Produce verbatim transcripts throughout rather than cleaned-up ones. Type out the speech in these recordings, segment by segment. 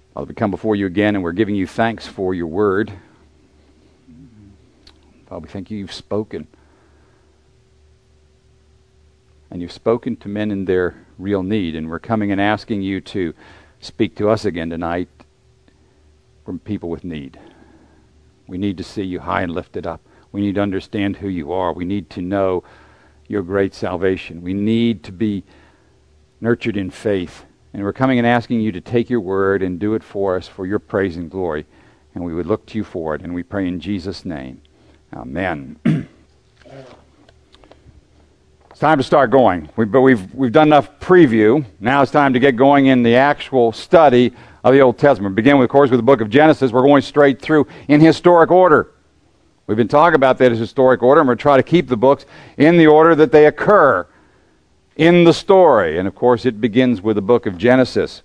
Father, we come before you again, and we're giving you thanks for your word. Father, we thank you you've spoken. And you've spoken to men in their real need, and we're coming and asking you to speak to us again tonight from people with need. We need to see you high and lifted up. We need to understand who you are. We need to know your great salvation. We need to be nurtured in faith. And we're coming and asking you to take your word and do it for us for your praise and glory. And we would look to you for it. And we pray in Jesus' name. Amen. It's time to start going. We, but we've we've done enough preview. Now it's time to get going in the actual study of the Old Testament. Begin, with, of course, with the book of Genesis. We're going straight through in historic order. We've been talking about that as historic order, and we're trying to keep the books in the order that they occur in the story. And, of course, it begins with the book of Genesis.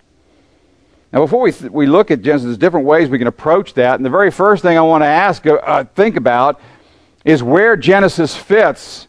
Now, before we th- we look at Genesis, there's different ways we can approach that. And the very first thing I want to ask, uh, think about, is where Genesis fits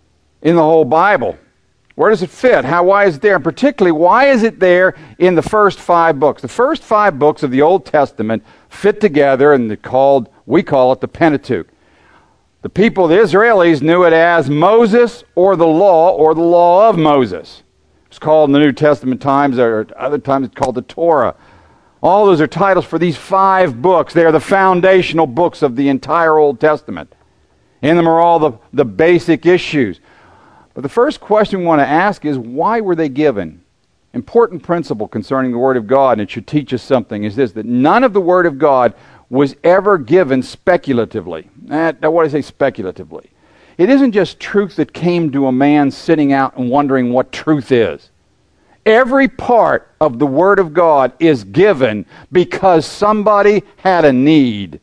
in the whole Bible. Where does it fit? How? Why is it there? And particularly, why is it there in the first five books? The first five books of the Old Testament fit together, and they're called, we call it the Pentateuch. The people, the Israelis, knew it as Moses or the law or the law of Moses. It's called in the New Testament times, or other times it's called the Torah. All those are titles for these five books. They are the foundational books of the entire Old Testament. In them are all the, the basic issues. But the first question we want to ask is, why were they given? Important principle concerning the Word of God, and it should teach us something, is this, that none of the Word of God was ever given speculatively. Now, what do I say speculatively? It isn't just truth that came to a man sitting out and wondering what truth is. Every part of the Word of God is given because somebody had a need.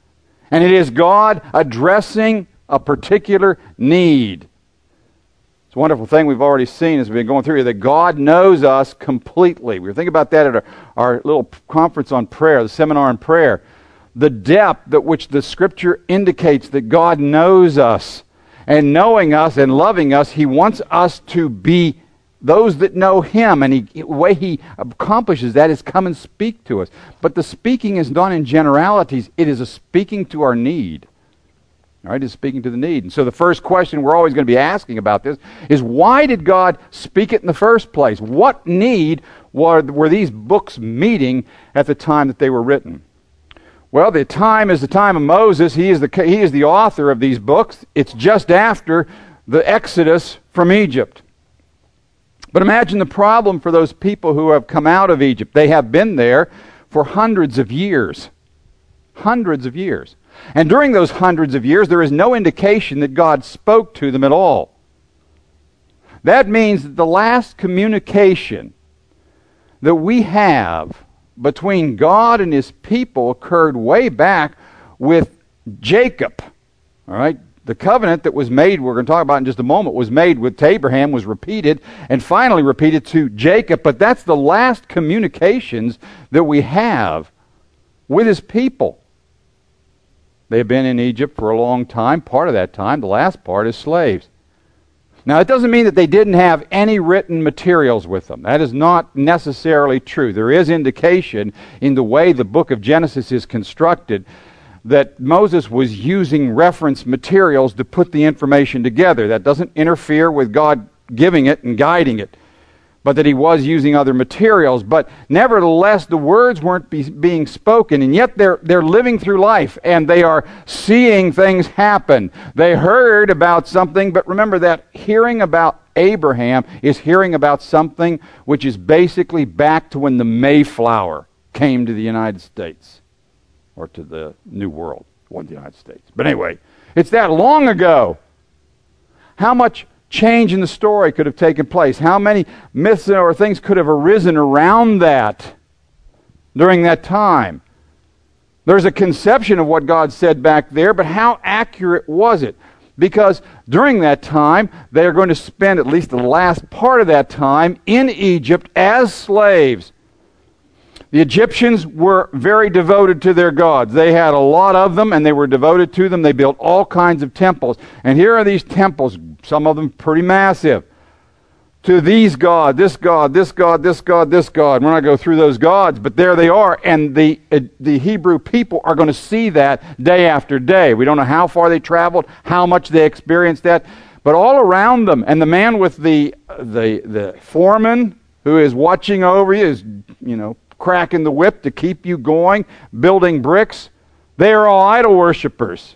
And it is God addressing a particular need. It's a wonderful thing we've already seen as we've been going through here, that God knows us completely. We were thinking about that at our, our little conference on prayer, the seminar on prayer. The depth at which the Scripture indicates that God knows us. And knowing us and loving us, He wants us to be those that know Him. And he, the way He accomplishes that is come and speak to us. But the speaking is done in generalities. It is a speaking to our need. All right, it's speaking to the need. And so the first question we're always going to be asking about this is, why did God speak it in the first place? What need were, were these books meeting at the time that they were written? Well, the time is the time of Moses. He is the, he is the author of these books. It's just after the Exodus from Egypt. But imagine the problem for those people who have come out of Egypt. They have been there for hundreds of years. Hundreds of years. And during those hundreds of years, there is no indication that God spoke to them at all. That means that the last communication that we have between God and His people occurred way back with Jacob. All right? The covenant that was made, we're going to talk about in just a moment, was made with Abraham, was repeated, and finally repeated to Jacob. But that's the last communications that we have with His people. They have been in Egypt for a long time. Part of that time, the last part, is slaves. Now, it doesn't mean that they didn't have any written materials with them. That is not necessarily true. There is indication in the way the book of Genesis is constructed that Moses was using reference materials to put the information together. That doesn't interfere with God giving it and guiding it, but that he was using other materials. But nevertheless, the words weren't be, being spoken, and yet they're they're living through life, and they are seeing things happen. They heard about something, but remember that hearing about Abraham is hearing about something which is basically back to when the Mayflower came to the United States, or to the New World, or the United States. But anyway, it's that long ago. How much change in the story could have taken place? How many myths or things could have arisen around that during that time? There's a conception of what God said back there, but how accurate was it? Because during that time, they are going to spend at least the last part of that time in Egypt as slaves. The Egyptians were very devoted to their gods. They had a lot of them, and they were devoted to them. They built all kinds of temples. And here are these temples, some of them pretty massive. to these God, this God, this God, this God, this God. We're not going to go through those gods, but there they are. And the uh, the Hebrew people are going to see that day after day. We don't know how far they traveled, how much they experienced that, but all around them. And the man with the the the foreman who is watching over you, is, you know, cracking the whip to keep you going, building bricks. They are all idol worshipers.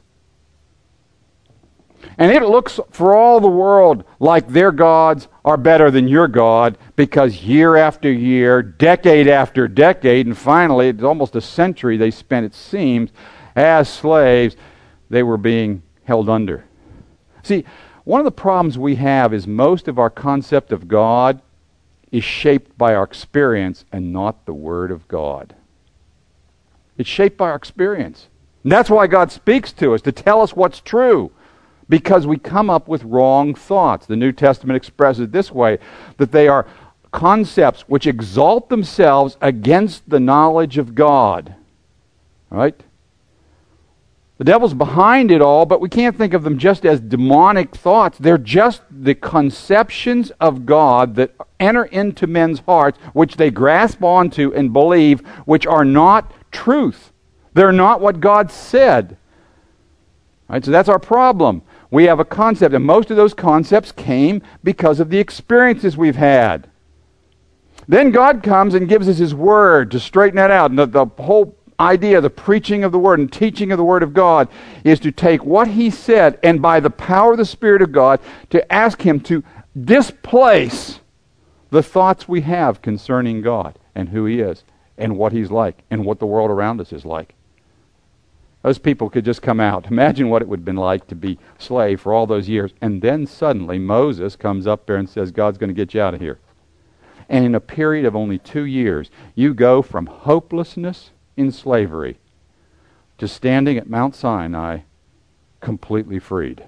And it looks for all the world like their gods are better than your God, because year after year, decade after decade, and finally, it's almost a century they spent, it seems, as slaves, they were being held under. See, one of the problems we have is most of our concept of God is shaped by our experience and not the Word of God. It's shaped by our experience. And that's why God speaks to us, to tell us what's true. Because we come up with wrong thoughts. The New Testament expresses it this way, that they are concepts which exalt themselves against the knowledge of God. Right? The devil's behind it all, but we can't think of them just as demonic thoughts. They're just the conceptions of God that enter into men's hearts, which they grasp onto and believe, which are not truth. They're not what God said. Right? So that's our problem. We have a concept, and most of those concepts came because of the experiences we've had. Then God comes and gives us His Word to straighten that out. And the, the whole idea, the preaching of the Word and teaching of the Word of God, is to take what He said and by the power of the Spirit of God to ask Him to displace the thoughts we have concerning God and who He is and what He's like and what the world around us is like. Those people could just come out. Imagine what it would have been like to be slave for all those years. And then suddenly Moses comes up there and says, God's going to get you out of here. And in a period of only two years, you go from hopelessness in slavery to standing at Mount Sinai completely freed.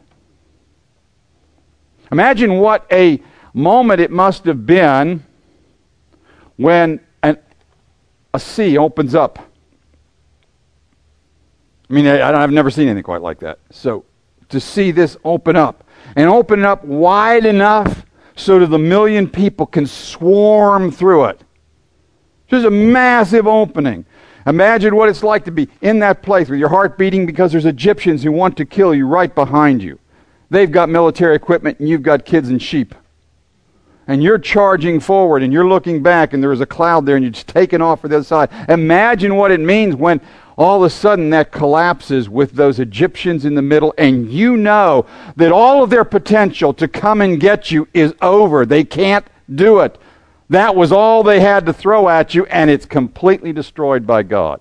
Imagine what a moment it must have been when an, a sea opens up. I mean, I, I've never seen anything quite like that. So, to see this open up, and open it up wide enough so that the million people can swarm through it. Just a massive opening. Imagine what it's like to be in that place with your heart beating because there's Egyptians who want to kill you right behind you. They've got military equipment and you've got kids and sheep. And you're charging forward and you're looking back and there's a cloud there and you're just taking off for the other side. Imagine what it means when all of a sudden that collapses with those Egyptians in the middle, and you know that all of their potential to come and get you is over. They can't do it. That was all they had to throw at you, and it's completely destroyed by God.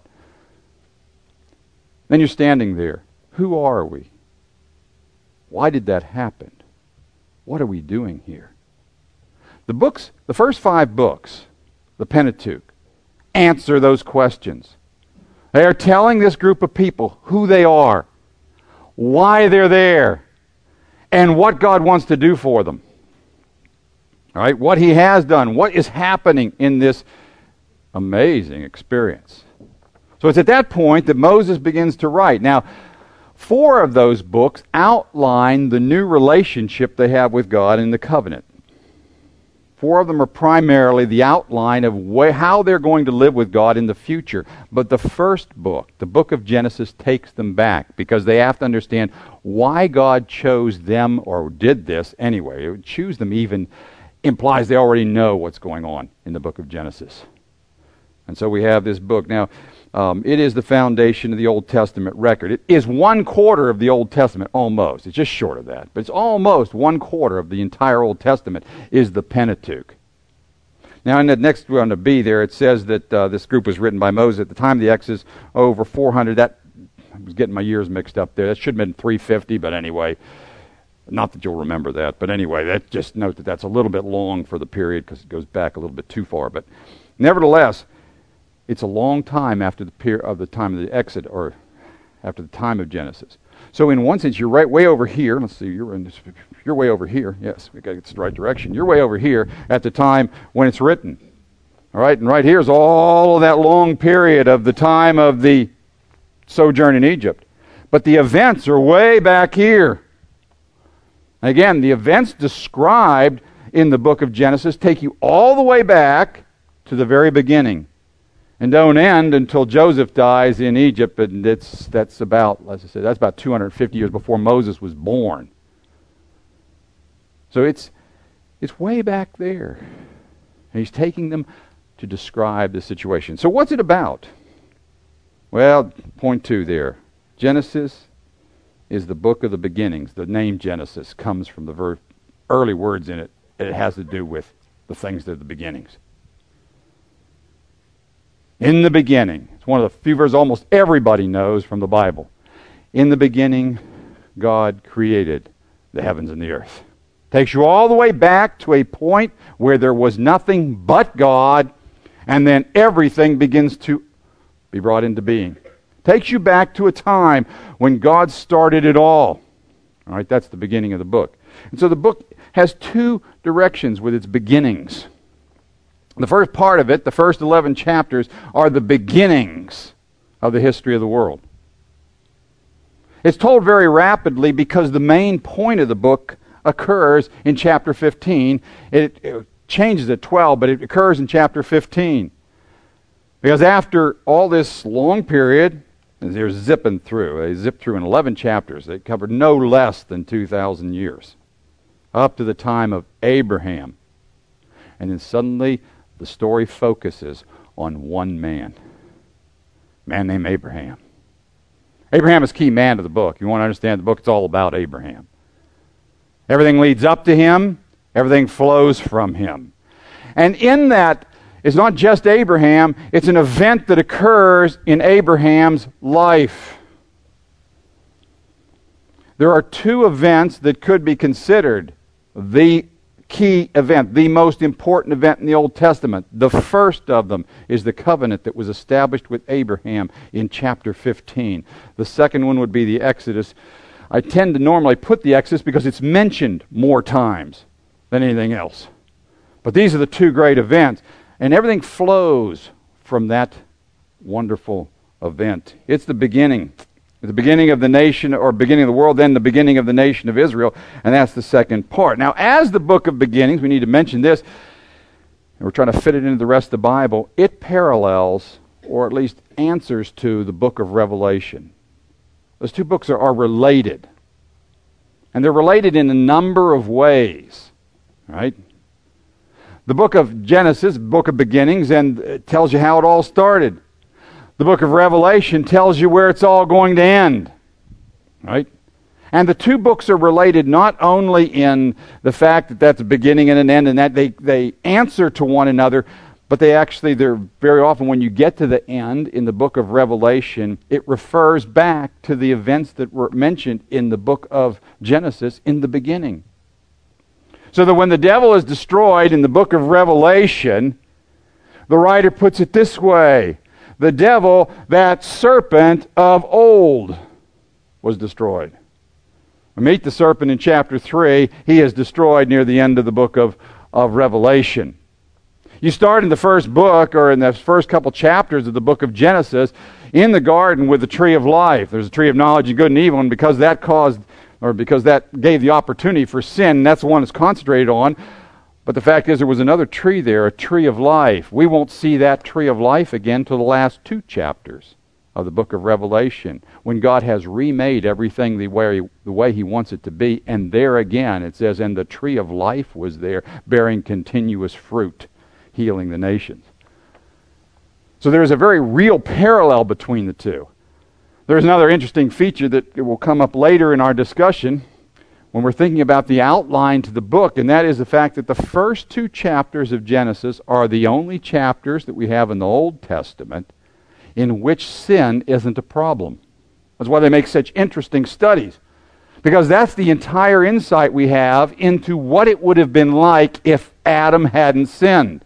Then you're standing there. Who are we? Why did that happen? What are we doing here? The books, the first five books, the Pentateuch, answer those questions. They are telling this group of people who they are, why they're there, and what God wants to do for them. All right, what He has done, what is happening in this amazing experience. So it's at that point that Moses begins to write. Now, four of those books outline the new relationship they have with God in the covenant. Four of them are primarily the outline of wh- how they're going to live with God in the future. But the first book, the book of Genesis, takes them back because they have to understand why God chose them or did this anyway. Choose them even implies they already know what's going on in the book of Genesis. And so we have this book. Now, um, it is the foundation of the Old Testament record. It is one quarter of the Old Testament, almost. It's just short of that. But it's almost one quarter of the entire Old Testament is the Pentateuch. Now, in the next one to B there, it says that uh, this group was written by Moses at the time of the Exodus, over four hundred. That, I was getting my years mixed up there. That should have been three fifty, but anyway. Not that you'll remember that, but anyway, that just note that that's a little bit long for the period because it goes back a little bit too far. But nevertheless, it's a long time after the period of the time of the Exodus, or after the time of Genesis. So in one sense, you're right way over here. Let's see, you're in this, you're way over here. Yes, we got to get the right direction. You're way over here at the time when it's written. All right, and right here is all of that long period of the time of the sojourn in Egypt. But the events are way back here. Again, the events described in the book of Genesis take you all the way back to the very beginning and don't end until Joseph dies in Egypt, and it's, that's about, let's say, that's about two hundred fifty years before Moses was born. So it's it's way back there. And he's taking them to describe the situation. So what's it about? Well, point two there. Genesis is the book of the beginnings. The name Genesis comes from the ver- early words in it. It has to do with the things that are the beginnings. In the beginning. It's one of the few verses almost everybody knows from the Bible. In the beginning, God created the heavens and the earth. Takes you all the way back to a point where there was nothing but God, and then everything begins to be brought into being. Takes you back to a time when God started it all. All right, that's the beginning of the book. And so the book has two directions with its beginnings. The first part of it, the first eleven chapters, are the beginnings of the history of the world. It's told very rapidly because the main point of the book occurs in chapter fifteen. It, it changes at twelve, but it occurs in chapter fifteen. Because after all this long period, they're zipping through. They zip through in eleven chapters. They covered no less than two thousand years. Up to the time of Abraham. And then suddenly the story focuses on one man. A man named Abraham. Abraham is key man to the book. You want to understand the book, it's all about Abraham. Everything leads up to him. Everything flows from him. And in that, it's not just Abraham. It's an event that occurs in Abraham's life. There are two events that could be considered the key event, the most important event in the Old Testament. The first of them is the covenant that was established with Abraham in chapter fifteen. The second one would be the Exodus. I tend to normally put the Exodus because it's mentioned more times than anything else. But these are the two great events, and everything flows from that wonderful event. It's the beginning. The beginning of the nation, or beginning of the world, then the beginning of the nation of Israel, and that's the second part. Now, as the book of beginnings, we need to mention this, and we're trying to fit it into the rest of the Bible, it parallels, or at least answers to, the book of Revelation. Those two books are, are related. And they're related in a number of ways. Right? The book of Genesis, book of beginnings, and it tells you how it all started. The book of Revelation tells you where it's all going to end. Right? And the two books are related not only in the fact that that's a beginning and an end, and that they, they answer to one another, but they actually, they're very often, when you get to the end in the book of Revelation, it refers back to the events that were mentioned in the book of Genesis in the beginning. So that when the devil is destroyed in the book of Revelation, the writer puts it this way: the devil, that serpent of old, was destroyed. We meet the serpent in chapter three. He is destroyed near the end of the book of, of Revelation. You start in the first book, or in the first couple chapters of the book of Genesis, in the garden with the tree of life. There's a tree of knowledge of good and evil, and because that caused, or because that gave the opportunity for sin, that's the one that's concentrated on. But the fact is, there was another tree there, a tree of life. We won't see that tree of life again till the last two chapters of the book of Revelation, when God has remade everything the way, the way He wants it to be. And there again, it says, and the tree of life was there, bearing continuous fruit, healing the nations. So there is a very real parallel between the two. There's another interesting feature that will come up later in our discussion when we're thinking about the outline to the book, and that is the fact that the first two chapters of Genesis are the only chapters that we have in the Old Testament in which sin isn't a problem. That's why they make such interesting studies, because that's the entire insight we have into what it would have been like if Adam hadn't sinned.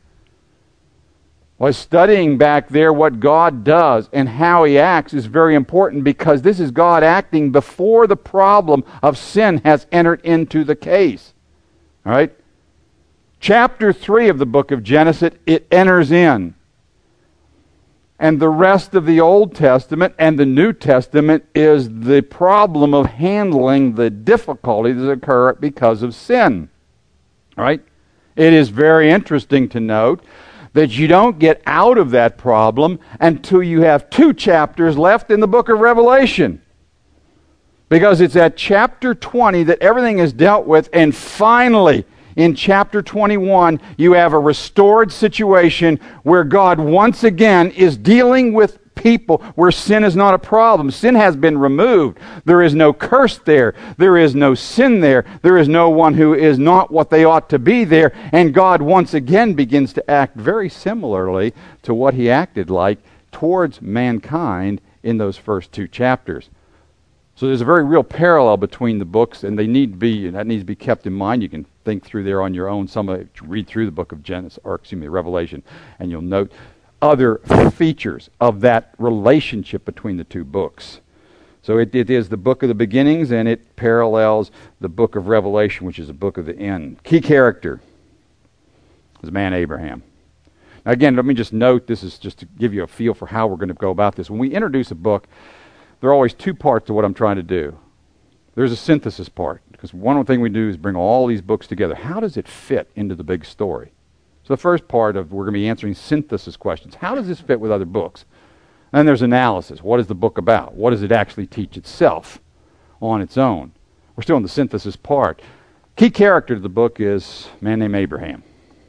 Well, studying back there what God does and how He acts is very important, because this is God acting before the problem of sin has entered into the case. All right? Chapter three of the book of Genesis, it enters in. And the rest of the Old Testament and the New Testament is the problem of handling the difficulties that occur because of sin. All right? It is very interesting to note that you don't get out of that problem until you have two chapters left in the book of Revelation. Because it's at chapter twenty that everything is dealt with, and finally, in chapter twenty-one, you have a restored situation where God once again is dealing with people where sin is not a problem. Sin has been removed. There is no curse there. There is no sin there. There is no one who is not what they ought to be there. And God once again begins to act very similarly to what he acted like towards mankind in those first two chapters. So there's a very real parallel between the books, and they need to be, and that needs to be kept in mind. You can think through there on your own. Some of it, read through the book of Genesis, or excuse me, Revelation, and you'll note other features of that relationship between the two books. So it, it is the book of the beginnings, and it parallels the book of Revelation, which is the book of the end. Key character is the man Abraham. Now again, let me just note, this is just to give you a feel for how we're going to go about this. When we introduce a book, there are always two parts to what I'm trying to do. There's a synthesis part, because one thing we do is bring all these books together. How does it fit into the big story? So the first part of, we're going to be answering synthesis questions. How does this fit with other books? And then there's analysis. What is the book about? What does it actually teach itself on its own? We're still in the synthesis part. Key character of the book is a man named Abraham.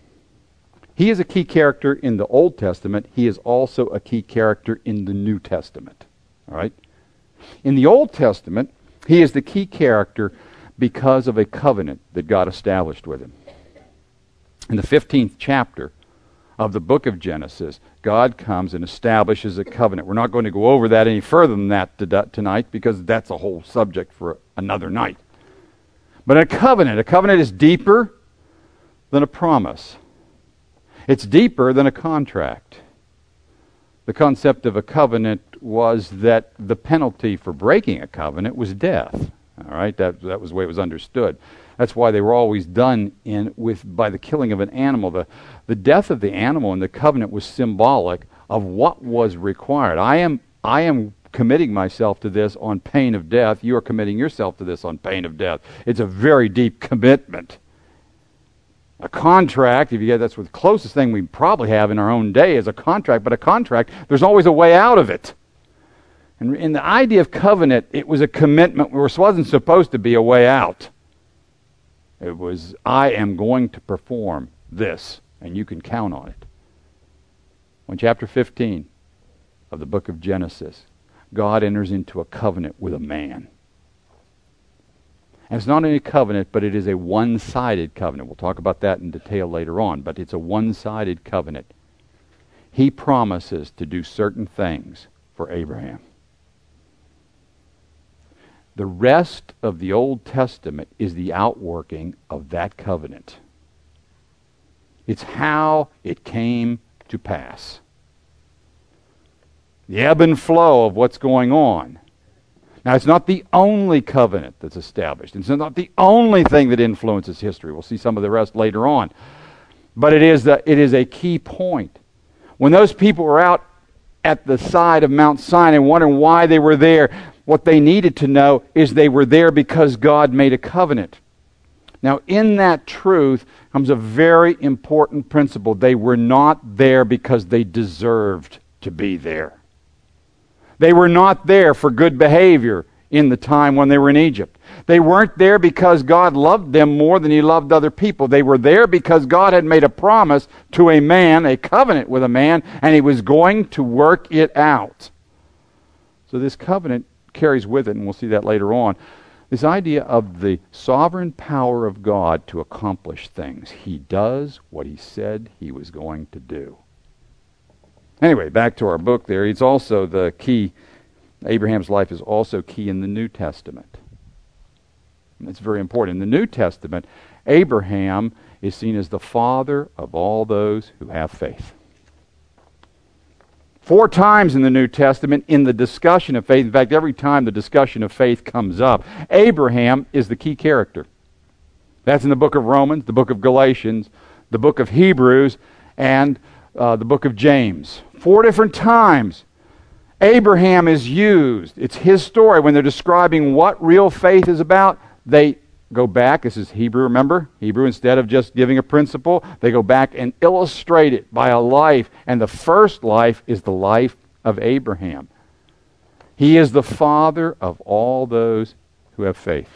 He is a key character in the Old Testament. He is also a key character in the New Testament. All right? In the Old Testament, he is the key character because of a covenant that God established with him. In the fifteenth chapter of the book of Genesis, God comes and establishes a covenant. We're not going to go over that any further than that tonight, because that's a whole subject for another night. But a covenant, a covenant is deeper than a promise. It's deeper than a contract. The concept of a covenant was that the penalty for breaking a covenant was death. All right, that that was the way it was understood. That's why they were always done in with by the killing of an animal. The the death of the animal in the covenant was symbolic of what was required. I am I am committing myself to this on pain of death. You are committing yourself to this on pain of death. It's a very deep commitment. A contract, if you get, that's the closest thing we probably have in our own day is a contract, but a contract, there's always a way out of it. And in the idea of covenant, it was a commitment. It wasn't supposed to be a way out. It was, I am going to perform this, and you can count on it. In chapter fifteen of the book of Genesis, God enters into a covenant with a man. And it's not only a covenant, but it is a one-sided covenant. We'll talk about that in detail later on, but it's a one-sided covenant. He promises to do certain things for Abraham. The rest of the Old Testament is the outworking of that covenant. It's how it came to pass. The ebb and flow of what's going on. Now, it's not the only covenant that's established. It's not the only thing that influences history. We'll see some of the rest later on. But it is, the, it is a key point. When those people were out at the side of Mount Sinai wondering why they were there, what they needed to know is they were there because God made a covenant. Now, in that truth comes a very important principle. They were not there because they deserved to be there. They were not there for good behavior in the time when they were in Egypt. They weren't there because God loved them more than he loved other people. They were there because God had made a promise to a man, a covenant with a man, and he was going to work it out. So this covenant carries with it, and we'll see that later on, this idea of the sovereign power of God to accomplish things. He does what he said he was going to do. Anyway, back to our book there. It's also the key. Abraham's life is also key in the New Testament. And it's very important. In the New Testament, Abraham is seen as the father of all those who have faith. Four times in the New Testament, in the discussion of faith, in fact, every time the discussion of faith comes up, Abraham is the key character. That's in the book of Romans, the book of Galatians, the book of Hebrews, and uh, the book of James. Four different times, Abraham is used. It's his story. When they're describing what real faith is about, they go back. This is Hebrew, remember? Hebrew, instead of just giving a principle, they go back and illustrate it by a life. And the first life is the life of Abraham. He is the father of all those who have faith.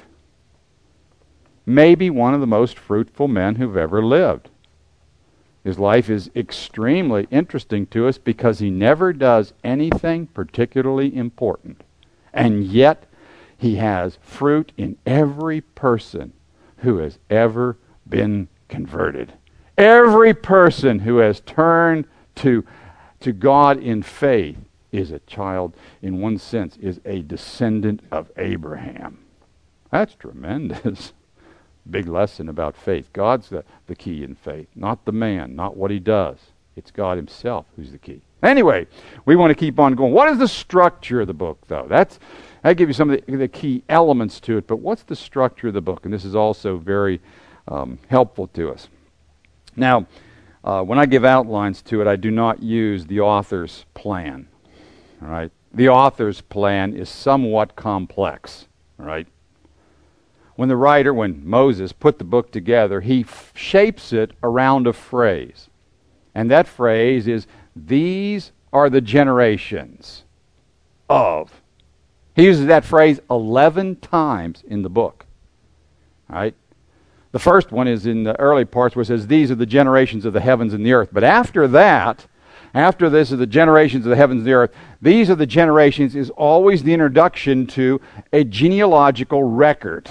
Maybe one of the most fruitful men who've ever lived. His life is extremely interesting to us because he never does anything particularly important. And yet, he has fruit in every person who has ever been converted. Every person who has turned to, to God in faith is a child, in one sense, is a descendant of Abraham. That's tremendous. Big lesson about faith. God's the, the key in faith, not the man, not what he does. It's God himself who's the key. Anyway, we want to keep on going. What is the structure of the book, though? That's I give you some of the, the key elements to it, but what's the structure of the book? And this is also very um, helpful to us. Now, uh, when I give outlines to it, I do not use the author's plan. All right? The author's plan is somewhat complex. All right? When the writer, when Moses put the book together, he f- shapes it around a phrase. And that phrase is, these are the generations of. He uses that phrase eleven times in the book. All right? The first one is in the early parts where it says, these are the generations of the heavens and the earth. But after that, after this are the generations of the heavens and the earth, these are the generations is always the introduction to a genealogical record.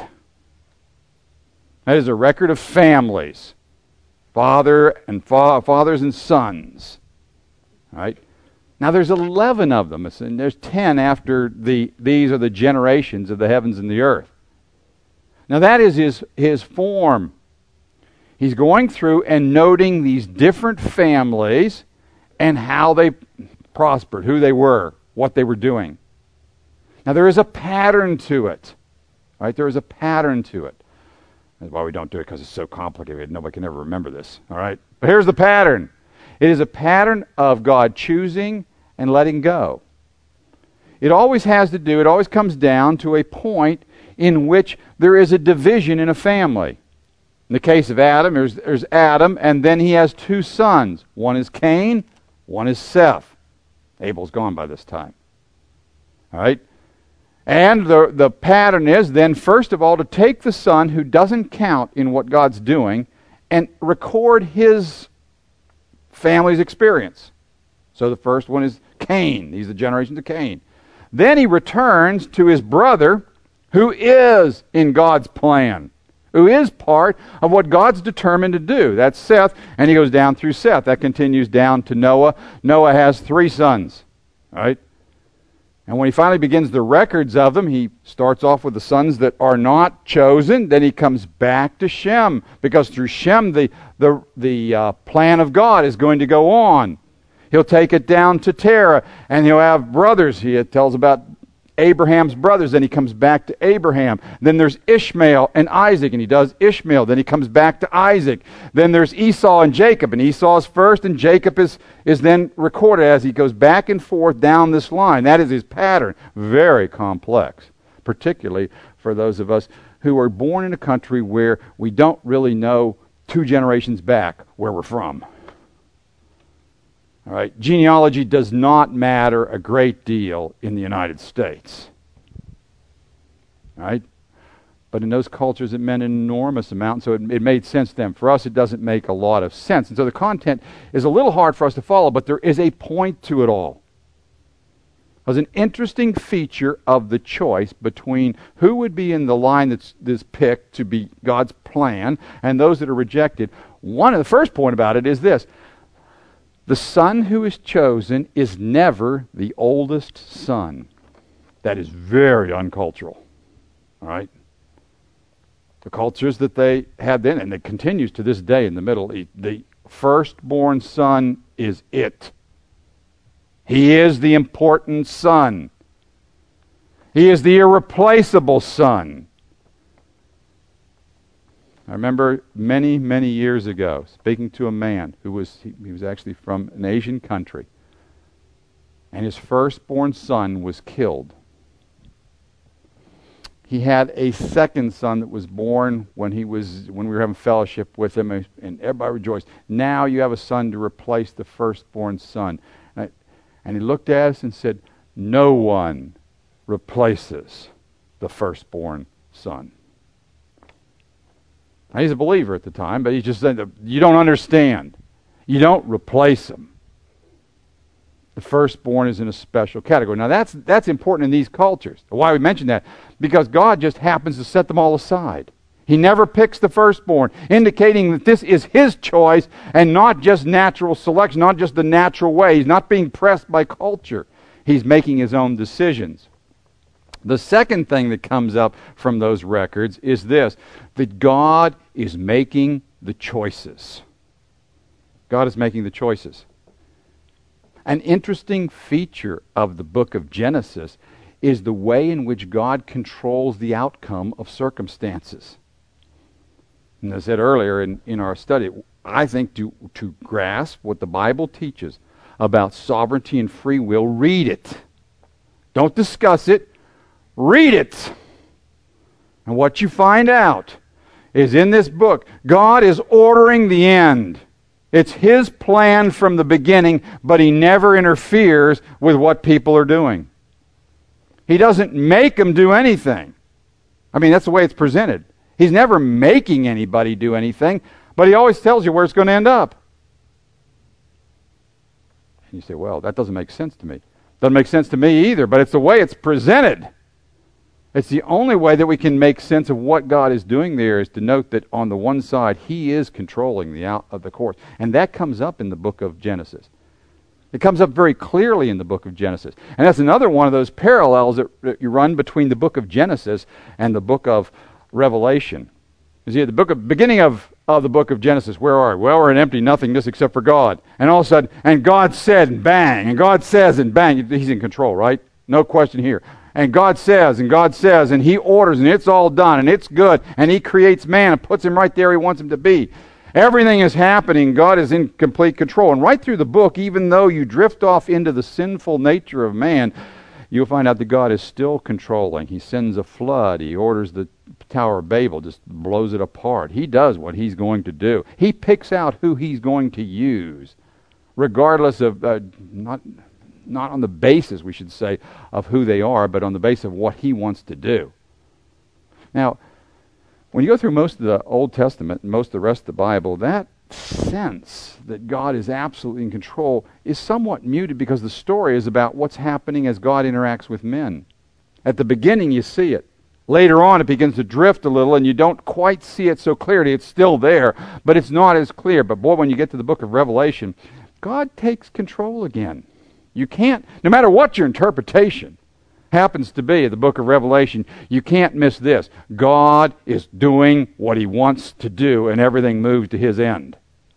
That is a record of families, father and fa- fathers and sons. All right? Now there's eleven of them, and there's ten after the, these are the generations of the heavens and the earth. Now that is his, his form. He's going through and noting these different families and how they prospered, who they were, what they were doing. Now there is a pattern to it. Right? There is a pattern to it. That's why we don't do it, because it's so complicated. Nobody can ever remember this. All right? But here's the pattern. It is a pattern of God choosing and letting go. It always has to do, it always comes down to a point in which there is a division in a family. In the case of Adam, there's, there's Adam, and then he has two sons. One is Cain, one is Seth. Abel's gone by this time. All right? And the, the pattern is then, first of all, to take the son who doesn't count in what God's doing and record his family's experience. So the first one is Cain. These are the generations of Cain. Then he returns to his brother, who is in God's plan, who is part of what God's determined to do. That's Seth, and he goes down through Seth. That continues down to Noah. Noah has three sons, right? And when he finally begins the records of them, he starts off with the sons that are not chosen. Then he comes back to Shem, because through Shem, the, the, the uh, plan of God is going to go on. He'll take it down to Terah, and he'll have brothers. He tells about Abraham's brothers. Then he comes back to Abraham. Then there's Ishmael and Isaac, and he does Ishmael. Then he comes back to Isaac. Then there's Esau and Jacob, and Esau's first, and Jacob is, is then recorded as he goes back and forth down this line. That is his pattern. Very complex, particularly for those of us who are born in a country where we don't really know two generations back where we're from. All right, genealogy does not matter a great deal in the United States. All right? But in those cultures it meant an enormous amount, so it, it made sense to them. For us it doesn't make a lot of sense. And so the content is a little hard for us to follow, but there is a point to it all. There's an interesting feature of the choice between who would be in the line that's, that's picked to be God's plan and those that are rejected. One of the first point about it is this. The son who is chosen is never the oldest son. That is very uncultural. All right? The cultures that they had then, and it continues to this day in the Middle East, the firstborn son is it. He is the important son. He is the irreplaceable son. I remember many, many years ago speaking to a man who was, he, he was actually from an Asian country, and his firstborn son was killed. he had a second son that was born when he was when we were having fellowship with him, and everybody rejoiced. Now you have a son to replace the firstborn son. And, I, and he looked at us and said, no one replaces the firstborn son. Now, he's a believer at the time, but he just said, you don't understand. You don't replace him. The firstborn is in a special category. Now that's that's important in these cultures. Why we mention that? Because God just happens to set them all aside. He never picks the firstborn, indicating that this is His choice and not just natural selection, not just the natural way. He's not being pressed by culture. He's making His own decisions. The second thing that comes up from those records is this, that God is making the choices. God is making the choices. An interesting feature of the book of Genesis is the way in which God controls the outcome of circumstances. And as I said earlier in, in our study, I think to, to grasp what the Bible teaches about sovereignty and free will, read it. Don't discuss it. Read it. And what you find out is in this book, God is ordering the end. It's His plan from the beginning, but He never interferes with what people are doing. He doesn't make them do anything. I mean, that's the way it's presented. He's never making anybody do anything, but He always tells you where it's going to end up. And you say, well, that doesn't make sense to me. Doesn't make sense to me either, but it's the way it's presented. It's the only way that we can make sense of what God is doing there is to note that on the one side, He is controlling the out of the course. And that comes up in the book of Genesis. It comes up very clearly in the book of Genesis. And that's another one of those parallels that, that you run between the book of Genesis and the book of Revelation. You see, at the book of, beginning of, of the book of Genesis, where are we? Well, we're in empty nothingness except for God. And all of a sudden, and God said, and bang, and God says, and bang. He's in control, right? No question here. And God says, and God says, and He orders, and it's all done, and it's good, and He creates man and puts him right there He wants him to be. Everything is happening. God is in complete control. And right through the book, even though you drift off into the sinful nature of man, you'll find out that God is still controlling. He sends a flood. He orders the Tower of Babel, just blows it apart. He does what He's going to do. He picks out who He's going to use, regardless of, uh, not... not on the basis, we should say, of who they are, but on the basis of what He wants to do. Now, when you go through most of the Old Testament and most of the rest of the Bible, that sense that God is absolutely in control is somewhat muted because the story is about what's happening as God interacts with men. At the beginning, you see it. Later on, it begins to drift a little, and you don't quite see it so clearly. It's still there, but it's not as clear. But boy, when you get to the book of Revelation, God takes control again. You can't, no matter what your interpretation happens to be of the book of Revelation, you can't miss this. God is doing what He wants to do, and everything moves to His end.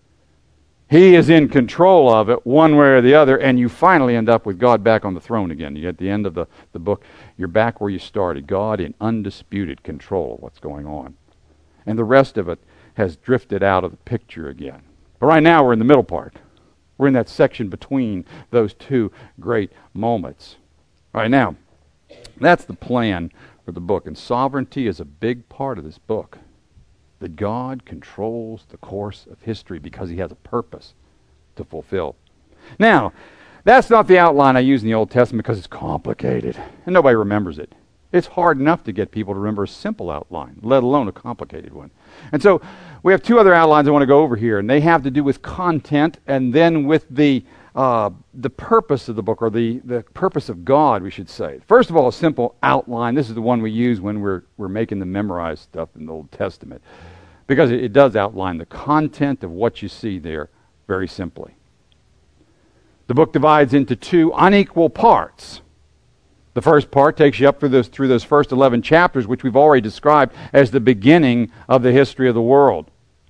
He is in control of it one way or the other, and you finally end up with God back on the throne again. You, at the end of the, the book, you're back where you started. God in undisputed control of what's going on. And the rest of it has drifted out of the picture again. But right now we're in the middle part. We're in that section between those two great moments. All right, now, that's the plan for the book. And sovereignty is a big part of this book. That God controls the course of history because He has a purpose to fulfill. Now, that's not the outline I use in the Old Testament because it's complicated. And nobody remembers it. It's hard enough to get people to remember a simple outline, let alone a complicated one. And so we have two other outlines I want to go over here, and they have to do with content and then with the uh, the purpose of the book, or the, the purpose of God, we should say. First of all, a simple outline. This is the one we use when we're we're making the memorized stuff in the Old Testament, because it, it does outline the content of what you see there very simply. The book divides into two unequal parts. The first part takes you up through those, through those first eleven chapters, which we've already described as the beginning of the history of the world.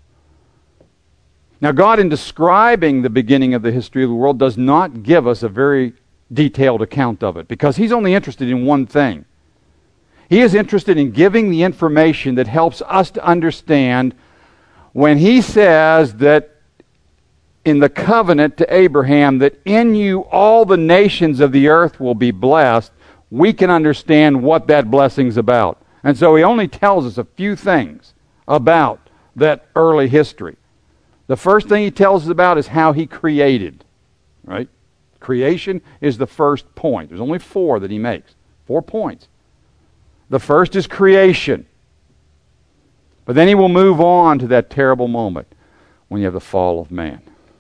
Now, God, in describing the beginning of the history of the world, does not give us a very detailed account of it, because He's only interested in one thing. He is interested in giving the information that helps us to understand when He says that in the covenant to Abraham, that in you all the nations of the earth will be blessed. We can understand what that blessing's about. And so he only tells us a few things about that early history. The first thing he tells us about is how he created, right? Creation is the first point. There's only four that he makes. Four points. The first is creation. But then he will move on to that terrible moment when you have the fall of man.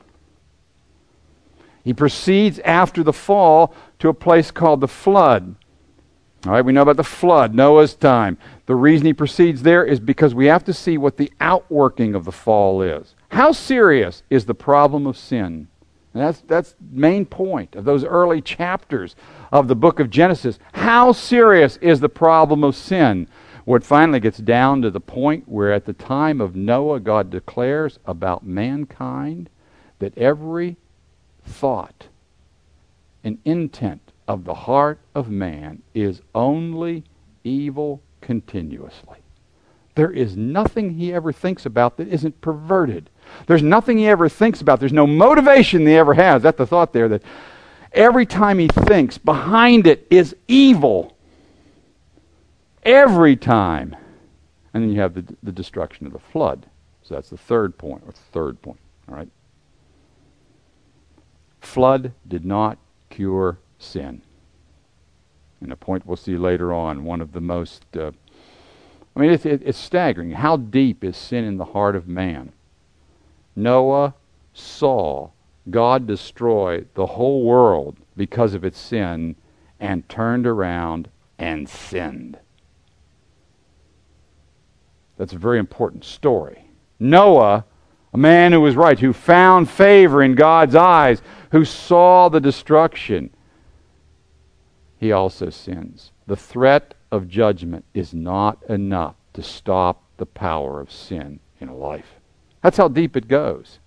He proceeds after the fall to a place called the flood. All right, we know about the flood, Noah's time. The reason he proceeds there is because we have to see what the outworking of the fall is. How serious is the problem of sin? And that's that's the main point of those early chapters of the book of Genesis. How serious is the problem of sin? Where it finally gets down to the point where at the time of Noah, God declares about mankind that every thought and intent of the heart of man is only evil continuously. There is nothing he ever thinks about that isn't perverted. There's nothing he ever thinks about. There's no motivation he ever has. That's the thought there, that every time he thinks, behind it is evil. Every time. And then you have the, the destruction of the flood. So that's the third point, or third point. All right. Flood did not cure sin. And a point we'll see later on, one of the most, uh, I mean, it's, it, it's staggering. How deep is sin in the heart of man? Noah saw God destroy the whole world because of its sin and turned around and sinned. That's a very important story. Noah, a man who was right, who found favor in God's eyes, who saw the destruction, he also sins. The threat of judgment is not enough to stop the power of sin in a life. That's how deep it goes.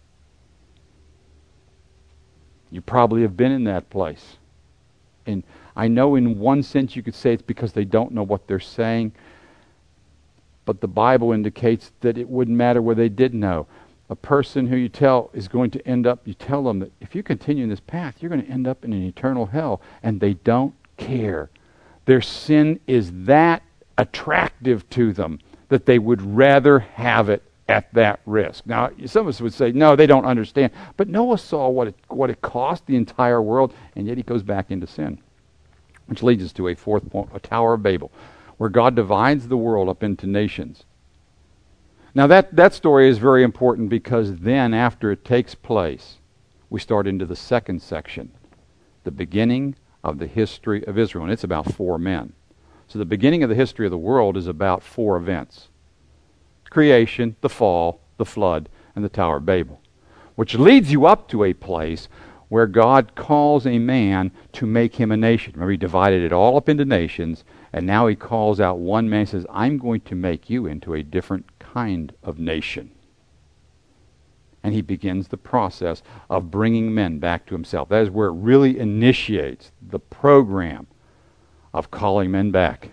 You probably have been in that place. And I know in one sense you could say it's because they don't know what they're saying, but the Bible indicates that it wouldn't matter whether they did know. A person who you tell is going to end up, you tell them that if you continue in this path, you're going to end up in an eternal hell, and they don't care. Their sin is that attractive to them that they would rather have it at that risk. Now, some of us would say, no, they don't understand. But Noah saw what it, what it cost the entire world, and yet he goes back into sin. Which leads us to a fourth point, a Tower of Babel, where God divides the world up into nations. Now, that, that story is very important because then, after it takes place, we start into the second section, the beginning of the history of Israel. And it's about four men. So the beginning of the history of the world is about four events. Creation, the fall, the flood, and the Tower of Babel. Which leads you up to a place where God calls a man to make him a nation. Remember, he divided it all up into nations, and now he calls out one man and says, I'm going to make you into a different kind of nation. And he begins the process of bringing men back to himself. That is where it really initiates the program of calling men back.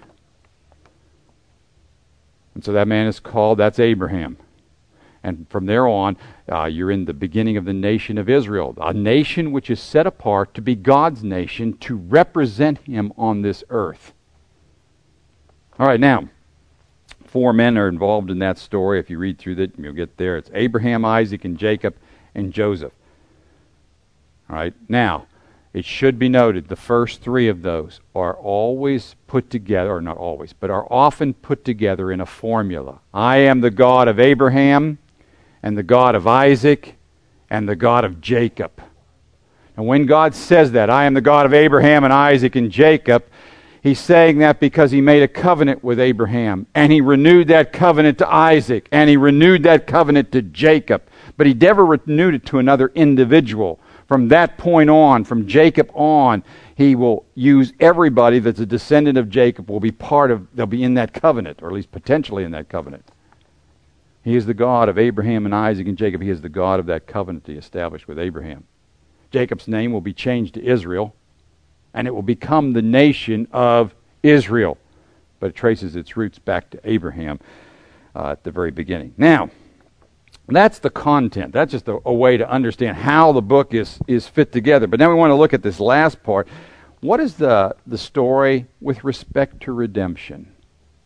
And so that man is called, that's Abraham. And from there on, uh, you're in the beginning of the nation of Israel, a nation which is set apart to be God's nation, to represent him on this earth. All right, now, four men are involved in that story. If you read through that, you'll get there. It's Abraham, Isaac, and Jacob, and Joseph. All right, now, it should be noted the first three of those are always put together, or not always, but are often put together in a formula. I am the God of Abraham, and the God of Isaac, and the God of Jacob. And when God says that, I am the God of Abraham and Isaac and Jacob, he's saying that because he made a covenant with Abraham, and he renewed that covenant to Isaac, and he renewed that covenant to Jacob. But he never renewed it to another individual. From that point on, from Jacob on, he will use everybody that's a descendant of Jacob will be part of, they'll be in that covenant, or at least potentially in that covenant. He is the God of Abraham and Isaac and Jacob. He is the God of that covenant he established with Abraham. Jacob's name will be changed to Israel, and it will become the nation of Israel. But it traces its roots back to Abraham uh, at the very beginning. Now, that's the content. That's just a, a way to understand how the book is, is fit together. But now we want to look at this last part. What is the, the story with respect to redemption?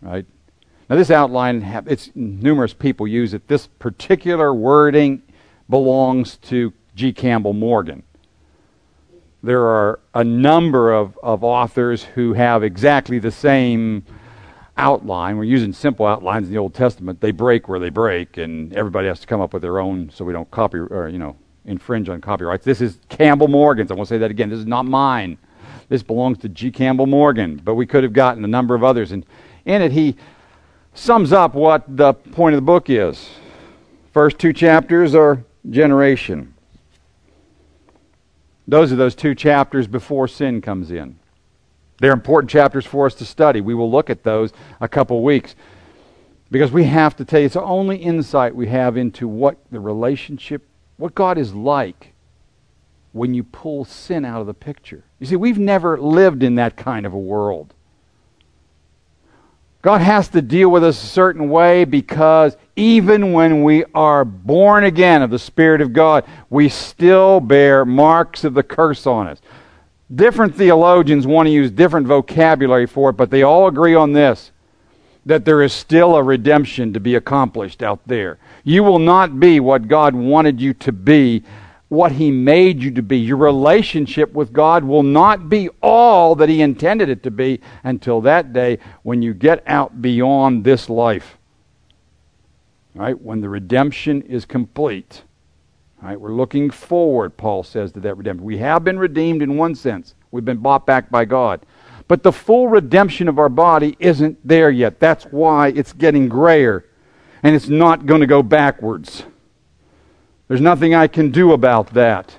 right? Now this outline, have, it's numerous people use it. This particular wording belongs to G. Campbell Morgan. There are a number of, of authors who have exactly the same outline. We're using simple outlines in the Old Testament. They break where they break, and everybody has to come up with their own so we don't copy or, you know, infringe on copyrights. This is Campbell Morgan's. I want to say that again. This is not mine. This belongs to G. Campbell Morgan, but we could have gotten a number of others. And in it, he sums up what the point of the book is. First two chapters are generation. Those are those two chapters before sin comes in. They're important chapters for us to study. We will look at those a couple weeks because we have to tell you, it's the only insight we have into what the relationship, what God is like when you pull sin out of the picture. You see, we've never lived in that kind of a world. God has to deal with us a certain way because even when we are born again of the Spirit of God, we still bear marks of the curse on us. Different theologians want to use different vocabulary for it, but they all agree on this, that there is still a redemption to be accomplished out there. You will not be what God wanted you to be, what He made you to be. Your relationship with God will not be all that He intended it to be until that day when you get out beyond this life. Right? When the redemption is complete. Right? We're looking forward, Paul says, to that redemption. We have been redeemed in one sense. We've been bought back by God. But the full redemption of our body isn't there yet. That's why it's getting grayer. And it's not going to go backwards. There's nothing I can do about that.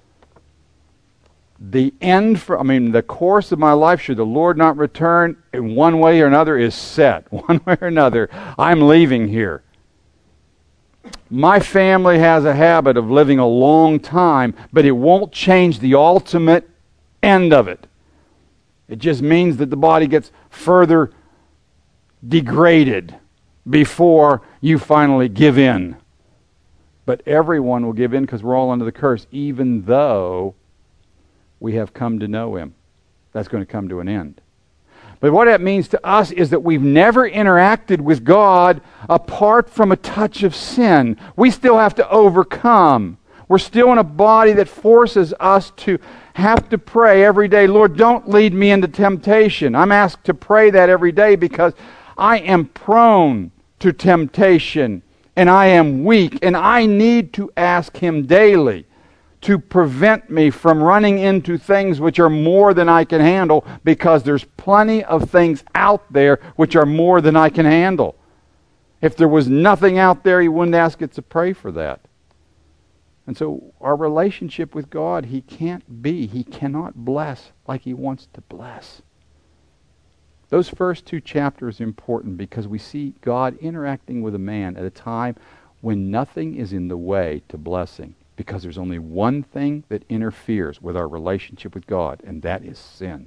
The end, for, I mean, the course of my life, should the Lord not return, in one way or another, is set. One way or another, I'm leaving here. My family has a habit of living a long time, but it won't change the ultimate end of it. It just means that the body gets further degraded before you finally give in. But everyone will give in because we're all under the curse, even though we have come to know Him. That's going to come to an end. But what that means to us is that we've never interacted with God apart from a touch of sin. We still have to overcome. We're still in a body that forces us to have to pray every day, Lord, don't lead me into temptation. I'm asked to pray that every day because I am prone to temptation. And I am weak, and I need to ask Him daily to prevent me from running into things which are more than I can handle, because there's plenty of things out there which are more than I can handle. If there was nothing out there, He wouldn't ask us to pray for that. And so our relationship with God, He can't be, He cannot bless like He wants to bless. Those first two chapters are important because we see God interacting with a man at a time when nothing is in the way to blessing, because there's only one thing that interferes with our relationship with God, and that is sin.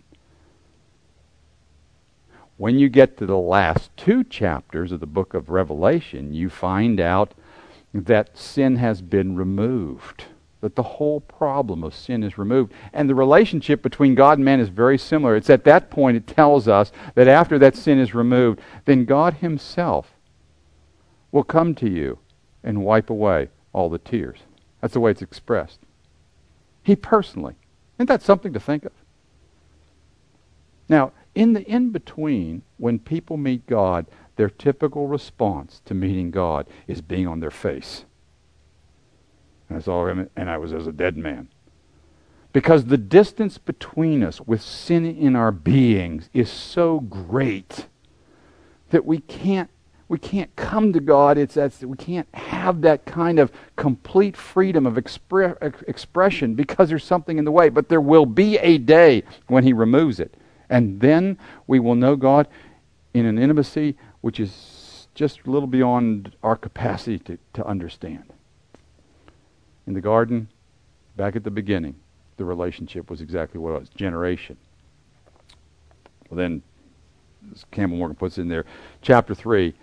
When you get to the last two chapters of the book of Revelation, you find out that sin has been removed. That the whole problem of sin is removed. And the relationship between God and man is very similar. It's at that point it tells us that after that sin is removed, then God Himself will come to you and wipe away all the tears. That's the way it's expressed. He personally. Isn't that something to think of? Now, in the in-between, when people meet God, their typical response to meeting God is being on their face. And I saw him, and I was as a dead man. Because the distance between us with sin in our beings is so great that we can't we can't come to God. It's that we can't have that kind of complete freedom of expre- expression because there's something in the way. But there will be a day when He removes it, and then we will know God in an intimacy which is just a little beyond our capacity to, to understand. In the garden, back at the beginning, the relationship was exactly what it was, generation. Well then, as Campbell Morgan puts in there, chapter three,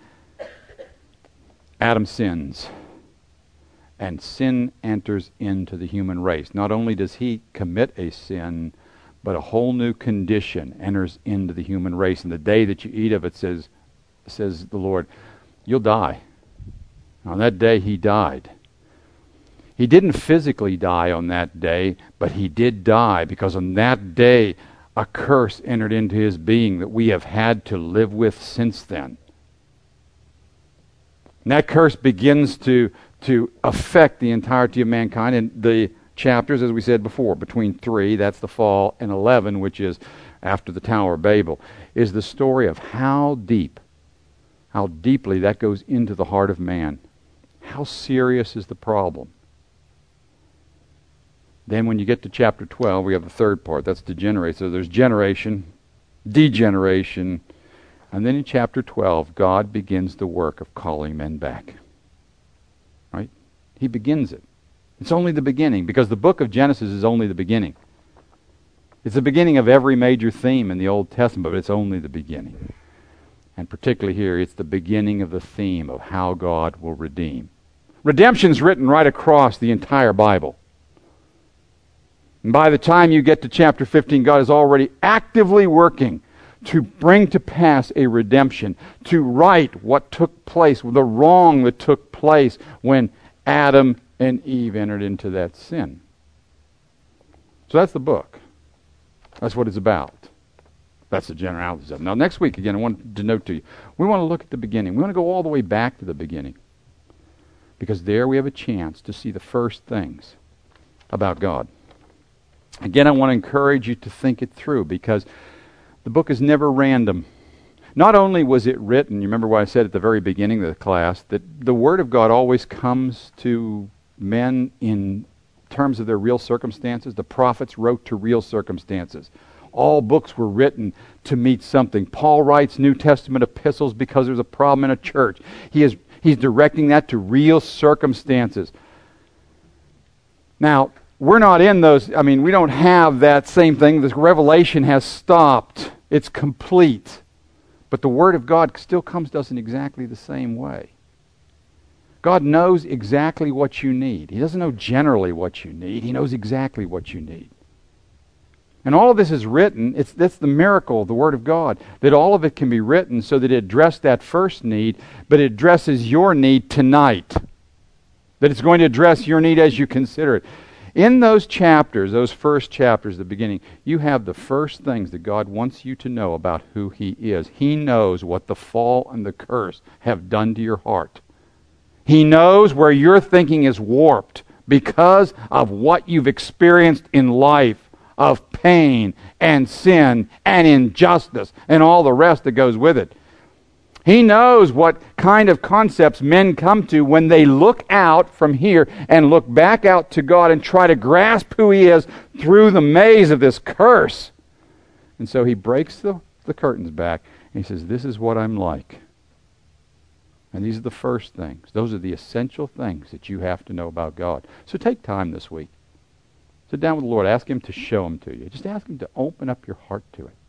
Adam sins. And sin enters into the human race. Not only does he commit a sin, but a whole new condition enters into the human race. And the day that you eat of it says, says the Lord, you'll die. On that day he died. He didn't physically die on that day, but he did die because on that day a curse entered into his being that we have had to live with since then. And that curse begins to, to affect the entirety of mankind. And the chapters, as we said before, between three, that's the fall, and eleven, which is after the Tower of Babel, is the story of how deep, how deeply that goes into the heart of man. How serious is the problem? Then when you get to chapter twelve, we have the third part. That's degenerate. So there's generation, degeneration, and then in chapter twelve, God begins the work of calling men back. Right? He begins it. It's only the beginning, because the book of Genesis is only the beginning. It's the beginning of every major theme in the Old Testament, but it's only the beginning. And particularly here, it's the beginning of the theme of how God will redeem. Redemption's written right across the entire Bible. And by the time you get to chapter fifteen, God is already actively working to bring to pass a redemption, to right what took place, the wrong that took place when Adam and Eve entered into that sin. So that's the book. That's what it's about. That's the generalities of it. Now next week, again, I want to note to you, we want to look at the beginning. We want to go all the way back to the beginning. Because there we have a chance to see the first things about God. Again, I want to encourage you to think it through, because the book is never random. Not only was it written, you remember what I said at the very beginning of the class, that the Word of God always comes to men in terms of their real circumstances. The prophets wrote to real circumstances. All books were written to meet something. Paul writes New Testament epistles because there's a problem in a church. He is he's directing that to real circumstances. Now, we're not in those, I mean, we don't have that same thing. This revelation has stopped. It's complete. But the Word of God still comes to us in exactly the same way. God knows exactly what you need. He doesn't know generally what you need. He knows exactly what you need. And all of this is written, it's, that's the miracle of the Word of God, that all of it can be written so that it addressed that first need, but it addresses your need tonight. That it's going to address your need as you consider it. In those chapters, those first chapters, the beginning, you have the first things that God wants you to know about who He is. He knows what the fall and the curse have done to your heart. He knows where your thinking is warped because of what you've experienced in life of pain and sin and injustice and all the rest that goes with it. He knows what kind of concepts men come to when they look out from here and look back out to God and try to grasp who He is through the maze of this curse. And so He breaks the, the curtains back and He says, this is what I'm like. And these are the first things. Those are the essential things that you have to know about God. So take time this week. Sit down with the Lord. Ask Him to show them to you. Just ask Him to open up your heart to it.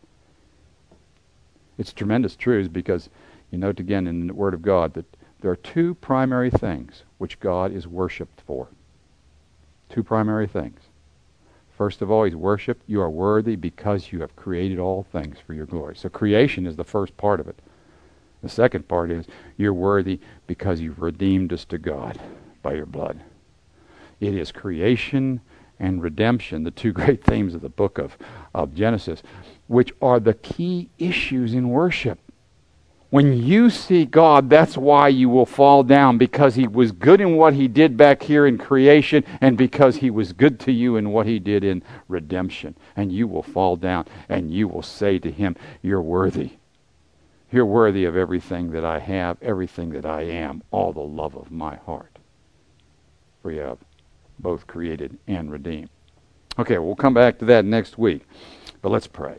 It's tremendous truths, because you note again in the Word of God that there are two primary things which God is worshipped for. Two primary things. First of all, He's worshipped. You are worthy because you have created all things for your glory. So creation is the first part of it. The second part is you're worthy because you've redeemed us to God by your blood. It is creation and redemption, the two great themes of the book of, of Genesis, which are the key issues in worship. When you see God, that's why you will fall down, because He was good in what He did back here in creation, and because He was good to you in what He did in redemption. And you will fall down and you will say to Him, you're worthy. You're worthy of everything that I have, everything that I am, all the love of my heart. For you have both created and redeemed. Okay, we'll come back to that next week. But let's pray.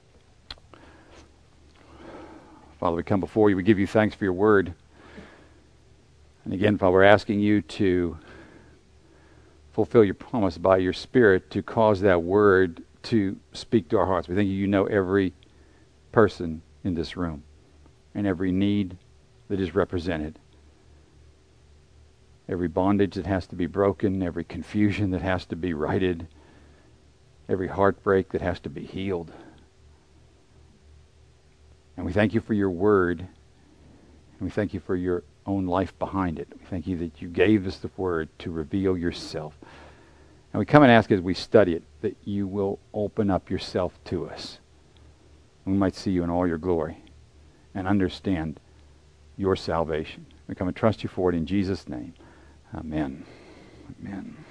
Father, we come before you. We give you thanks for your word. And again, Father, we're asking you to fulfill your promise by your Spirit to cause that word to speak to our hearts. We thank you, you know every person in this room and every need that is represented. Every bondage that has to be broken, every confusion that has to be righted, every heartbreak that has to be healed. And we thank you for your word And we thank you for your own life behind it. We thank you that you gave us the word to reveal yourself. And we come and ask as we study it that you will open up yourself to us. We might see you in all your glory and understand your salvation. We come and trust you for it in Jesus' name. Amen. Amen.